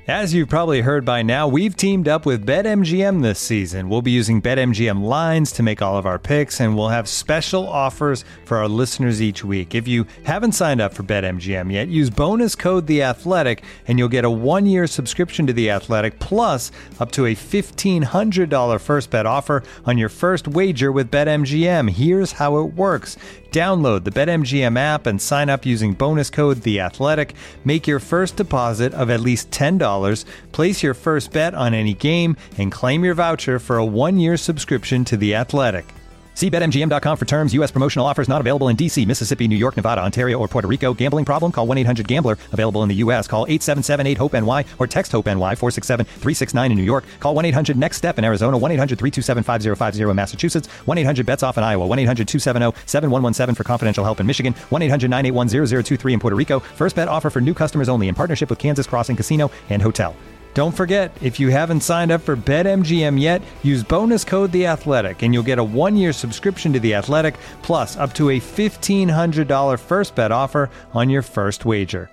As you've probably heard by now, we've teamed up with BetMGM this season. We'll be using BetMGM lines to make all of our picks, and we'll have special offers for our listeners each week. If you haven't signed up for BetMGM yet, use bonus code The Athletic, and you'll get a 1-year subscription to The Athletic, plus up to a $1,500 first bet offer on your first wager with BetMGM. Here's how it works. Download the BetMGM app and sign up using bonus code The Athletic. Make your first deposit of at least $10. Place your first bet on any game and claim your voucher for a 1-year subscription to The Athletic. See BetMGM.com for terms. U.S. promotional offers not available in D.C., Mississippi, New York, Nevada, Ontario, or Puerto Rico. Gambling problem? Call 1-800-GAMBLER. Available in the U.S. Call 877-8-HOPE-NY or text HOPE-NY 467-369 in New York. Call 1-800-NEXT-STEP in Arizona. 1-800-327-5050 in Massachusetts. 1-800-BETS-OFF in Iowa. 1-800-270-7117 for confidential help in Michigan. 1-800-981-0023 in Puerto Rico. First bet offer for new customers only in partnership with Kansas Crossing Casino and Hotel. Don't forget, if you haven't signed up for BetMGM yet, use bonus code The Athletic, and you'll get a 1-year subscription to The Athletic, plus up to a $1,500 first bet offer on your first wager.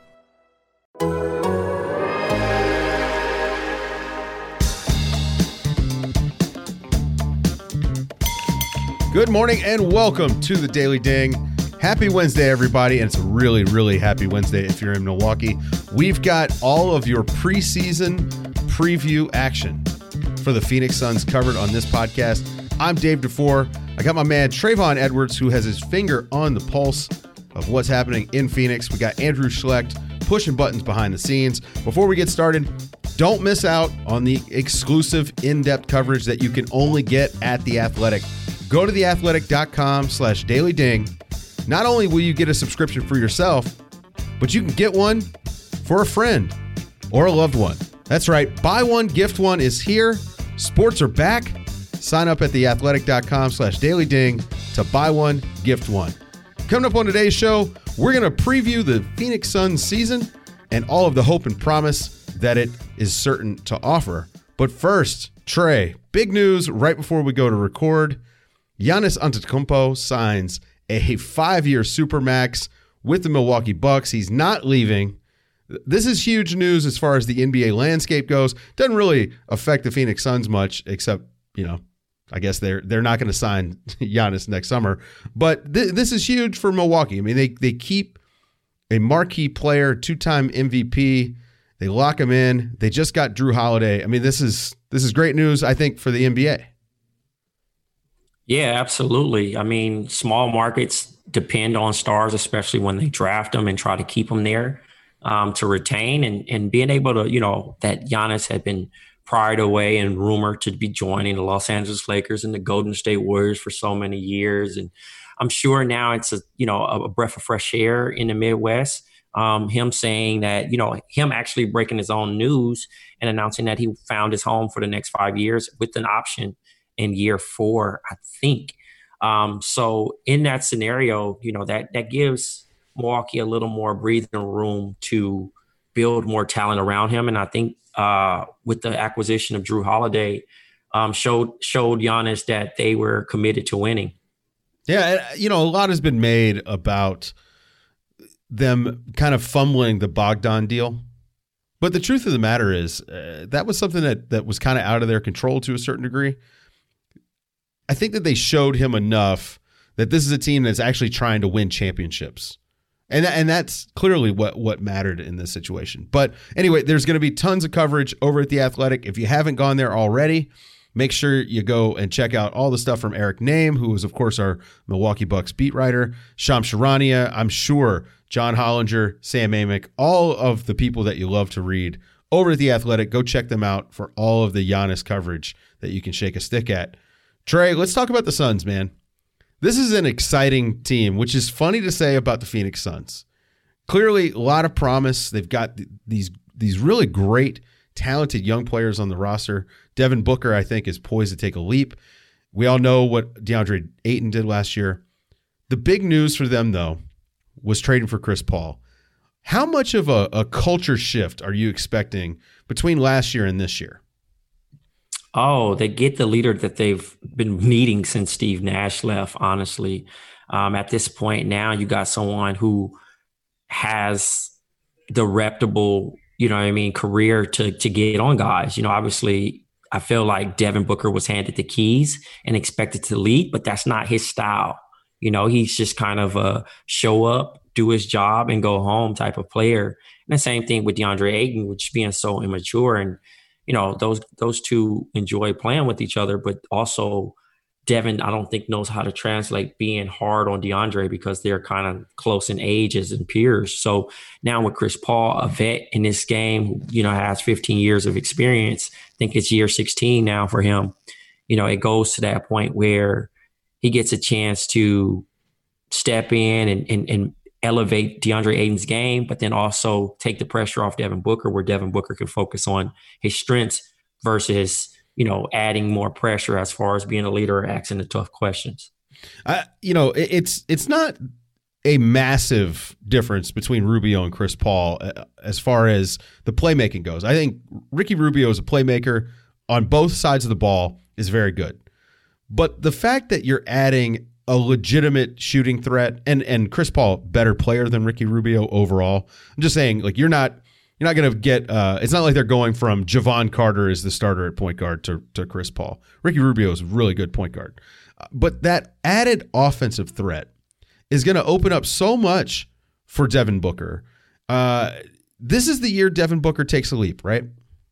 Good morning and welcome to the Daily Ding. Happy Wednesday, everybody, and it's a really, really happy Wednesday if you're in Milwaukee. We've got all of your preseason preview action for the Phoenix Suns covered on this podcast. I'm Dave DeFore. I got my man Trayvon Edwards, who has his finger on the pulse of what's happening in Phoenix. We got Andrew Schlecht pushing buttons behind the scenes. Before we get started, don't miss out on the exclusive in-depth coverage that you can only get at The Athletic. Go to theathletic.com/dailyding. Not only will you get a subscription for yourself, but you can get one for a friend or a loved one. That's right. Buy one, gift one is here. Sports are back. Sign up at theathletic.com/dailyding to buy one, gift one. Coming up on today's show, we're going to preview the Phoenix Suns season and all of the hope and promise that it is certain to offer. But first, Trey, big news right before we go to record. Giannis Antetokounmpo signs a 5-year Supermax with the Milwaukee Bucks. He's not leaving. This is huge news as far as the NBA landscape goes. Doesn't really affect the Phoenix Suns much, except, I guess they're not going to sign Giannis next summer. But this is huge for Milwaukee. I mean, they keep a marquee player, 2-time MVP. They lock him in. They just got Drew Holiday. I mean, this is great news, I think, for the NBA. Yeah, absolutely. I mean, small markets depend on stars, especially when they draft them and try to keep them there to retain. And being able to, that Giannis had been pried away and rumored to be joining the Los Angeles Lakers and the Golden State Warriors for so many years. And I'm sure now it's a breath of fresh air in the Midwest. Him saying that, him actually breaking his own news and announcing that he found his home for the next 5 years with an option in year 4, I think. So in that scenario, that gives Milwaukee a little more breathing room to build more talent around him. And I think with the acquisition of Drew Holiday, showed Giannis that they were committed to winning. Yeah, a lot has been made about them kind of fumbling the Bogdan deal. But the truth of the matter is that was something that was kind of out of their control to a certain degree. I think that they showed him enough that this is a team that's actually trying to win championships. And that's clearly what mattered in this situation. But anyway, there's going to be tons of coverage over at The Athletic. If you haven't gone there already, make sure you go and check out all the stuff from Eric Name, who is, of course, our Milwaukee Bucks beat writer, Shams Charania, I'm sure John Hollinger, Sam Amick, all of the people that you love to read over at The Athletic. Go check them out for all of the Giannis coverage that you can shake a stick at. Trey, let's talk about the Suns, man. This is an exciting team, which is funny to say about the Phoenix Suns. Clearly, a lot of promise. They've got these really great, talented young players on the roster. Devin Booker, I think, is poised to take a leap. We all know what DeAndre Ayton did last year. The big news for them, though, was trading for Chris Paul. How much of a culture shift are you expecting between last year and this year? Oh, they get the leader that they've been needing since Steve Nash left, honestly. At this point now, you got someone who has the reputable you know what I mean, career to get on guys. You know, obviously I feel like Devin Booker was handed the keys and expected to lead, but that's not his style. You know, he's just kind of a show up, do his job, and go home type of player. And the same thing with DeAndre Ayton, which being so immature. And, you know, those two enjoy playing with each other, but also Devin, I don't think, knows how to translate being hard on DeAndre because they're kind of close in ages and peers. So now with Chris Paul, a vet in this game, you know, has 15 years of experience. I think it's year 16 now for him. You know, it goes to that point where he gets a chance to step in and elevate DeAndre Ayton's game, but then also take the pressure off Devin Booker, where Devin Booker can focus on his strengths versus, you know, adding more pressure as far as being a leader or asking the tough questions. You know, it's not a massive difference between Rubio and Chris Paul as far as the playmaking goes. I think Ricky Rubio as a playmaker on both sides of the ball is very good. But the fact that you're adding a legitimate shooting threat and Chris Paul, better player than Ricky Rubio overall. I'm just saying, like, you're not going to get it's not like they're going from Javon Carter as the starter at point guard to Chris Paul. Ricky Rubio is a really good point guard. But that added offensive threat is going to open up so much for Devin Booker. This is the year Devin Booker takes a leap, right?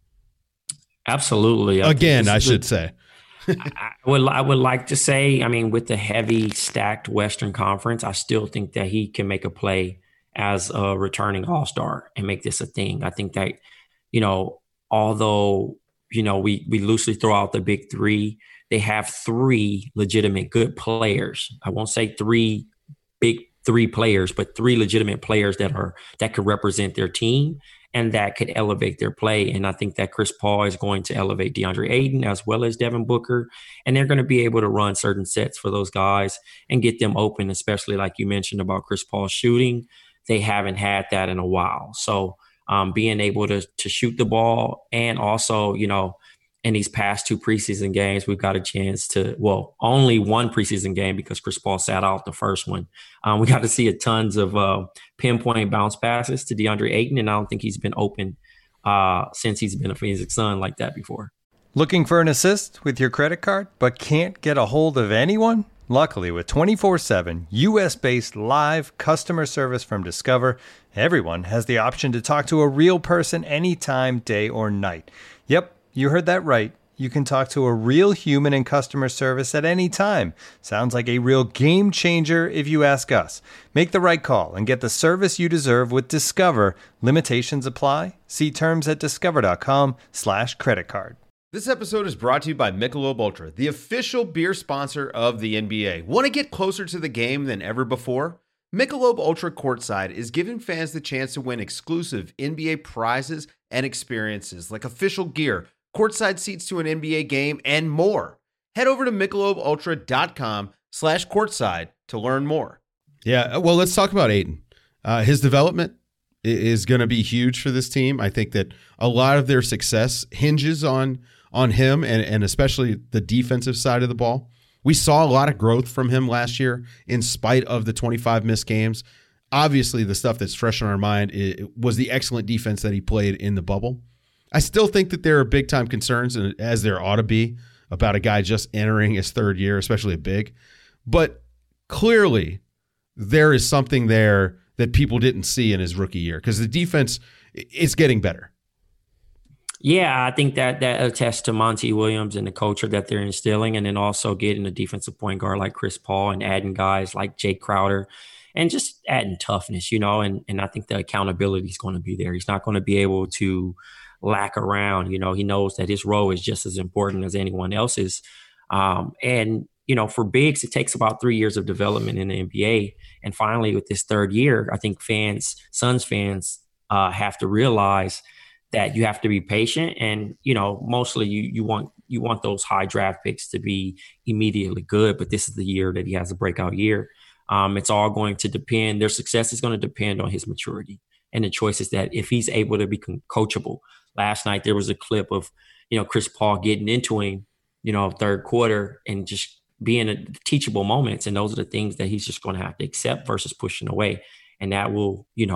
Absolutely. Again, I should say. I would like to say, I mean, with the heavy stacked Western Conference, I still think that he can make a play as a returning All-Star and make this a thing. I think that, you know, although, you know, we loosely throw out the big three, they have three legitimate good players. I won't say three big three players, but three legitimate players that could represent their team and that could elevate their play. And I think that Chris Paul is going to elevate DeAndre Ayton as well as Devin Booker. And they're going to be able to run certain sets for those guys and get them open, especially like you mentioned about Chris Paul shooting. They haven't had that in a while. So being able to shoot the ball, and also, you know, in these past two preseason games, we've got a chance to, well, only one preseason game because Chris Paul sat out the first one. We got to see tons of pinpoint bounce passes to DeAndre Ayton, and I don't think he's been open since he's been a Phoenix Sun like that before. Looking for an assist with your credit card, but can't get a hold of anyone? Luckily, with 24/7 U.S.-based live customer service from Discover, everyone has the option to talk to a real person anytime, day or night. Yep, you heard that right. You can talk to a real human in customer service at any time. Sounds like a real game changer if you ask us. Make the right call and get the service you deserve with Discover. Limitations apply. See terms at discover.com/creditcard. This episode is brought to you by Michelob Ultra, the official beer sponsor of the NBA. Want to get closer to the game than ever before? Michelob Ultra Courtside is giving fans the chance to win exclusive NBA prizes and experiences like official gear, courtside seats to an NBA game, and more. Head over to MichelobUltra.com/courtside to learn more. Yeah, well, let's talk about Ayton. His development is going to be huge for this team. I think that a lot of their success hinges on him and especially the defensive side of the ball. We saw a lot of growth from him last year in spite of the 25 missed games. Obviously, the stuff that's fresh on our mind was the excellent defense that he played in the bubble. I still think that there are big-time concerns, as there ought to be, about a guy just entering his third year, especially a big. But clearly, there is something there that people didn't see in his rookie year because the defense is getting better. Yeah, I think that attests to Monty Williams and the culture that they're instilling, and then also getting a defensive point guard like Chris Paul and adding guys like Jake Crowder and just adding toughness, you know, and I think the accountability is going to be there. He's not going to be able to lack around. You know, he knows that his role is just as important as anyone else's. And, you know, for bigs, it takes about 3 years of development in the NBA. And finally, with this third year, I think Suns fans have to realize that you have to be patient. And, you know, mostly you want those high draft picks to be immediately good. But this is the year that he has a breakout year. It's all going to depend. Their success is going to depend on his maturity and the choices that if he's able to become coachable. Last night, there was a clip of, you know, Chris Paul getting into him, you know, third quarter and just being a teachable moments. And those are the things that he's just going to have to accept versus pushing away. And that will, you know,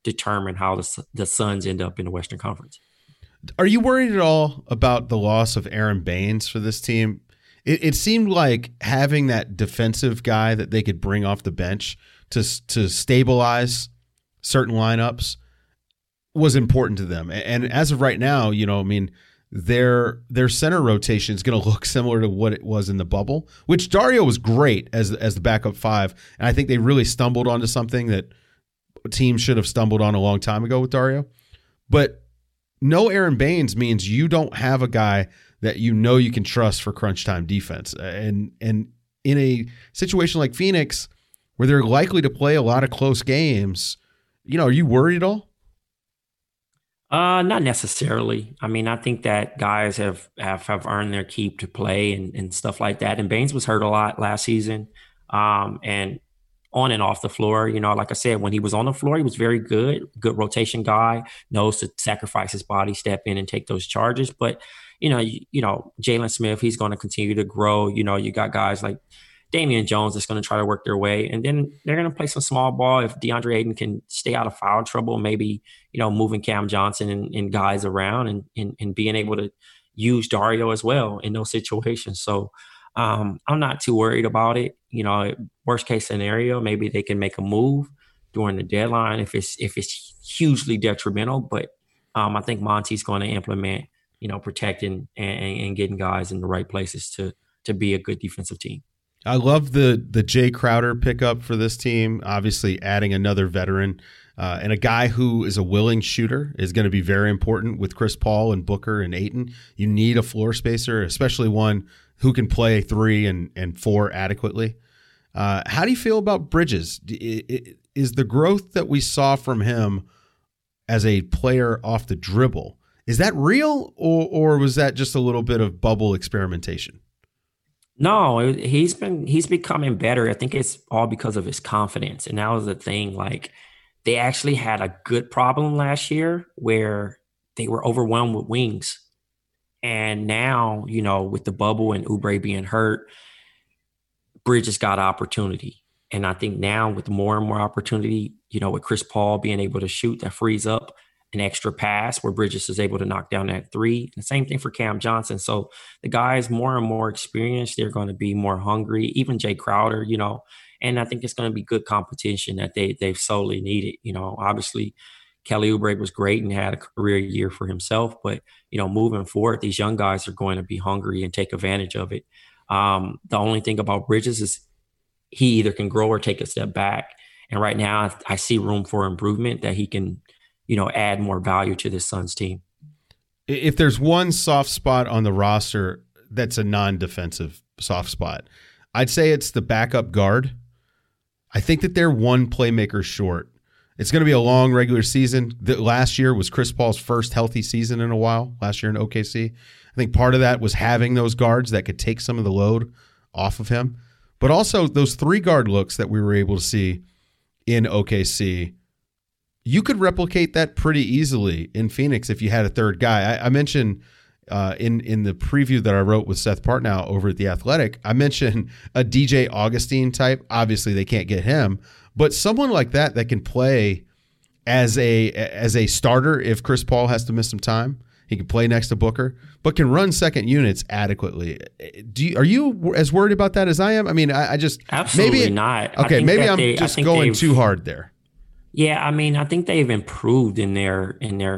determine how the Suns end up in the Western Conference. Are you worried at all about the loss of Aaron Baines for this team? It seemed like having that defensive guy that they could bring off the bench to stabilize certain lineups was important to them. And as of right now, their center rotation is going to look similar to what it was in the bubble, which Dario was great as the backup five. And I think they really stumbled onto something that teams should have stumbled on a long time ago with Dario. But no Aaron Baines means you don't have a guy that you can trust for crunch time defense. And in a situation like Phoenix, where they're likely to play a lot of close games, are you worried at all? Not necessarily. I mean, I think that guys have earned their keep to play and stuff like that. And Baines was hurt a lot last season, and on and off the floor. Like I said, when he was on the floor, he was very good rotation guy, knows to sacrifice his body, step in and take those charges. But, Jalen Smith, he's going to continue to grow. You got guys like Damian Jones that's going to try to work their way. And then they're going to play some small ball. If DeAndre Ayton can stay out of foul trouble, maybe, moving Cam Johnson and guys around and being able to use Dario as well in those situations. So I'm not too worried about it. Worst case scenario, maybe they can make a move during the deadline if it's hugely detrimental. But I think Monty's going to implement, protecting and getting guys in the right places to be a good defensive team. I love the Jay Crowder pickup for this team. Obviously, adding another veteran and a guy who is a willing shooter is going to be very important with Chris Paul and Booker and Ayton. You need a floor spacer, especially one who can play 3 and 4 adequately. How do you feel about Bridges? Is the growth that we saw from him as a player off the dribble, is that real or was that just a little bit of bubble experimentation? No, he's becoming better. I think it's all because of his confidence. And that was the thing. Like, they actually had a good problem last year where they were overwhelmed with wings. And now, with the bubble and Oubre being hurt, Bridges got opportunity. And I think now with more and more opportunity, with Chris Paul being able to shoot, that frees up an extra pass where Bridges is able to knock down that 3. The same thing for Cam Johnson. So the guys more and more experienced, they're going to be more hungry. Even Jay Crowder, and I think it's going to be good competition that they've solely needed. Obviously Kelly Oubre was great and had a career year for himself, but moving forward, these young guys are going to be hungry and take advantage of it. The only thing about Bridges is he either can grow or take a step back. And right now I see room for improvement that he can, add more value to this Suns team. If there's one soft spot on the roster that's a non-defensive soft spot, I'd say it's the backup guard. I think that they're one playmaker short. It's going to be a long regular season. Last year was Chris Paul's first healthy season in a while, last year in OKC. I think part of that was having those guards that could take some of the load off of him. But also those 3 guard looks that we were able to see in OKC, you could replicate that pretty easily in Phoenix if you had a third guy. I mentioned in the preview that I wrote with Seth Partnow over at The Athletic, I mentioned a DJ Augustine type. Obviously, they can't get him, but someone like that can play as a starter if Chris Paul has to miss some time. He can play next to Booker, but can run second units adequately. Are you as worried about that as I am? I mean, I just absolutely not. Okay, maybe I'm just going too hard there. Yeah, I mean, I think they've improved in their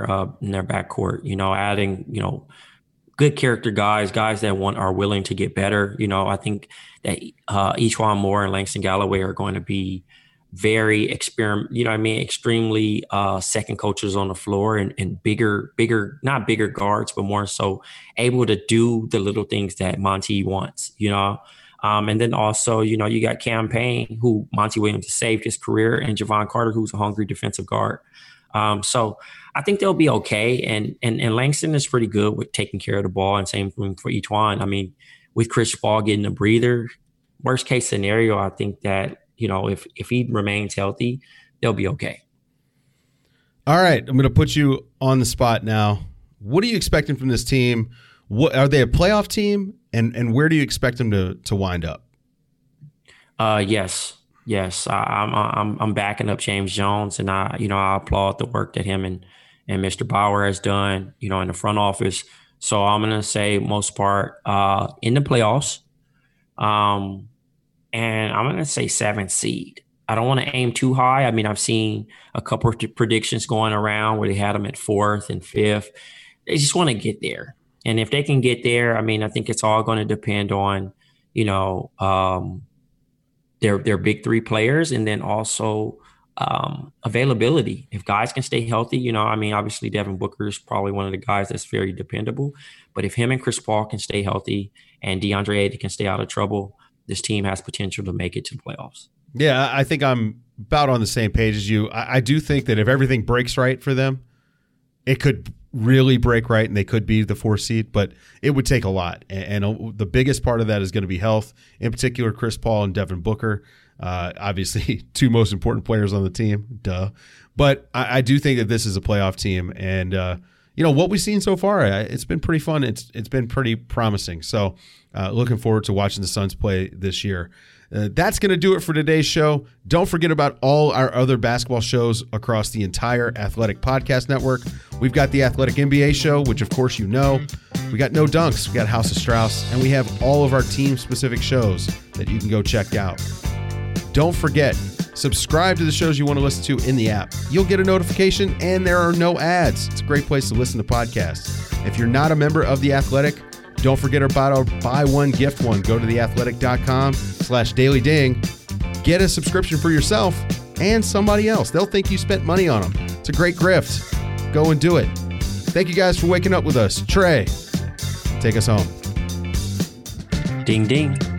backcourt. Adding good character guys that are willing to get better. I think that E'Twaun Moore and Langston Galloway are going to be very extremely second coaches on the floor and bigger, not bigger guards, but more so able to do the little things that Monty wants, and then also, you got Cam Payne, who Monty Williams has saved his career, and Javon Carter, who's a hungry defensive guard. So I think they'll be okay. And Langston is pretty good with taking care of the ball, and same thing for E'Twaun. I mean, with Chris Paul getting a breather, worst case scenario, I think that, if he remains healthy, they'll be okay. All right. I'm going to put you on the spot now. What are you expecting from this team? What are they, a playoff team? And where do you expect them to wind up? Yes. Yes, I'm backing up James Jones, and I applaud the work that him and Mr. Bauer has done, in the front office. So I'm gonna say most part in the playoffs, and I'm gonna say 7th seed. I don't want to aim too high. I mean, I've seen a couple of predictions going around where they had them at 4th and 5th. They just want to get there, and if they can get there, I mean, I think it's all going to depend on, their big three players, and then also availability. If guys can stay healthy, obviously Devin Booker is probably one of the guys that's very dependable. But if him and Chris Paul can stay healthy and DeAndre Ayton can stay out of trouble, this team has potential to make it to the playoffs. Yeah, I think I'm about on the same page as you. I do think that if everything breaks right for them, it could really break right and they could be the 4th seed, but it would take a lot. And the biggest part of that is going to be health, in particular Chris Paul and Devin Booker. Obviously, 2 most important players on the team, duh. But I do think that this is a playoff team. And, what we've seen so far, it's been pretty fun. It's been pretty promising. So looking forward to watching the Suns play this year. That's going to do it for today's show. Don't forget about all our other basketball shows across the entire Athletic Podcast Network. We've got the Athletic NBA show, which of course you know. We got No Dunks, we got House of Strauss, and we have all of our team-specific shows that you can go check out. Don't forget, subscribe to the shows you want to listen to in the app. You'll get a notification, and there are no ads. It's a great place to listen to podcasts. If you're not a member of The Athletic, don't forget about our buy one, gift one. Go to theathletic.com/dailyding. Get a subscription for yourself and somebody else. They'll think you spent money on them. It's a great grift. Go and do it. Thank you guys for waking up with us. Trey, take us home. Ding, ding.